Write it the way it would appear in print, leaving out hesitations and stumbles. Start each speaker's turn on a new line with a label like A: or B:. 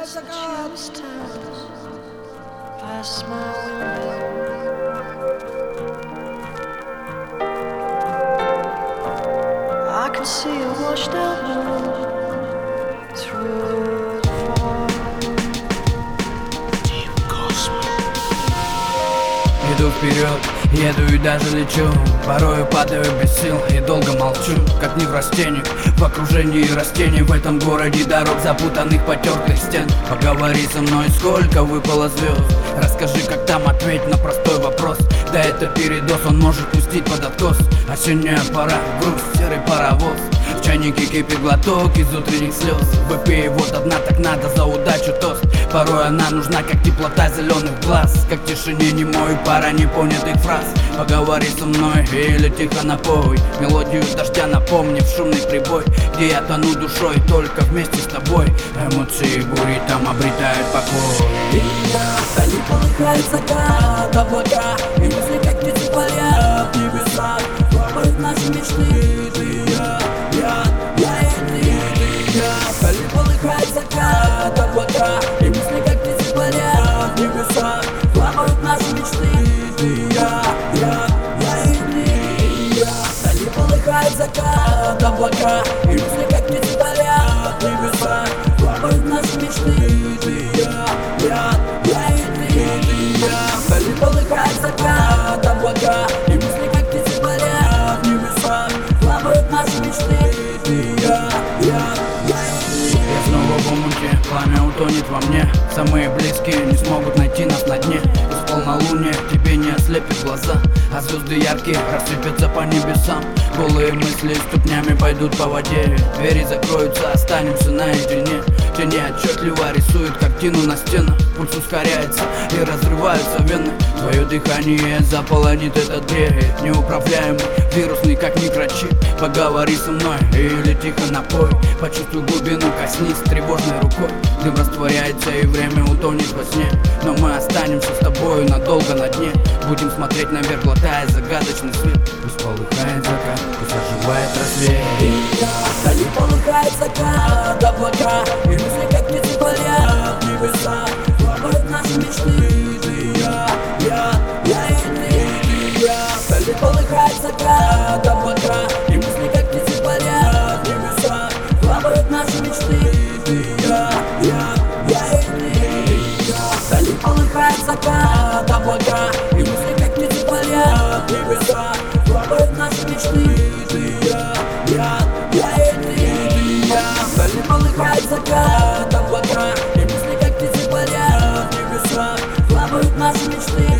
A: полыхает закат. Past my window, I can see a washed out moon through the fog.
B: Иду вперед, еду и даже лечу. Порою падаю без сил и долго молчу, как неврастенник в окружении растений. В этом городе дорог, запутанных, потертых стен. Поговори со мной, сколько выпало звезд. Расскажи, как там, ответь на простой вопрос. Да это передоз, он может пустить под откос. Осенняя пора, грусть, серый паровоз. В чайнике кипит глоток из утренних слез. Выпей вот одна, так надо за удачу тост. Порой она нужна, как теплота зеленых глаз, как тишине немой, пара непонятых фраз. Поговори со мной или тихо напой мелодию дождя, напомнив шумный прибой, где я тону душой только вместе с тобой. Эмоции бури там обретают покой.
C: Вдали полыхает закат, облака и мысли, как птицы парят в небесах. Плавают наши мечты, ты и я и ты. Вдали полыхает закат, облака и мысли, как птицы парят в небесах. Плавают наши мечты, ты и я и ты. Вдали полыхает закат, облака и мысли, как птицы парят в небесах. Плавают наши мечты, ты и я и ты. Вдали полыхает закат, облака и мысли, как птицы парят в небесах. Плавают наши мечты, ты и я и ты.
B: Я снова в омуте, пламя утонет во мне. Самые близкие не смогут найти нас на дне. Из полнолуния тебе не ослепят глаза, а звезды яркие рассыпятся по небесам. Голые мысли ступнями пойдут по воде. Двери закроются, останемся наедине. Тени отчетливо рисуют картину на стенах. Пульс ускоряется и разрываются вены. Твое дыхание заполонит этот берег, неуправляемый, вирусный, как микрочип. Поговори со мной или тихо напой. Почувствуй глубину, коснись тревожной рукой. Дым растворяется и время утонет во сне. Но мы останемся с тобою надолго на дне. Будем смотреть наверх, глотая загадочный свет. Пусть полыхает закат, пусть оживает рассвет.
C: Вдали полыхает закат, облака и мысли, как птицы парят в небесах. Плавают наши мечты, ты и я и ты. Вдали полыхает закат, облака и мысли, как птицы парят в небесах. Плавают наши мечты, ты и я и ты. Вдали полыхает закат, облака и мысли, как птицы парят в небесах. Плавают наши мечты, ты и я и ты. Вдали полыхает закат, облака и мысли, как птицы парят в небесах. Плавают наши мечты.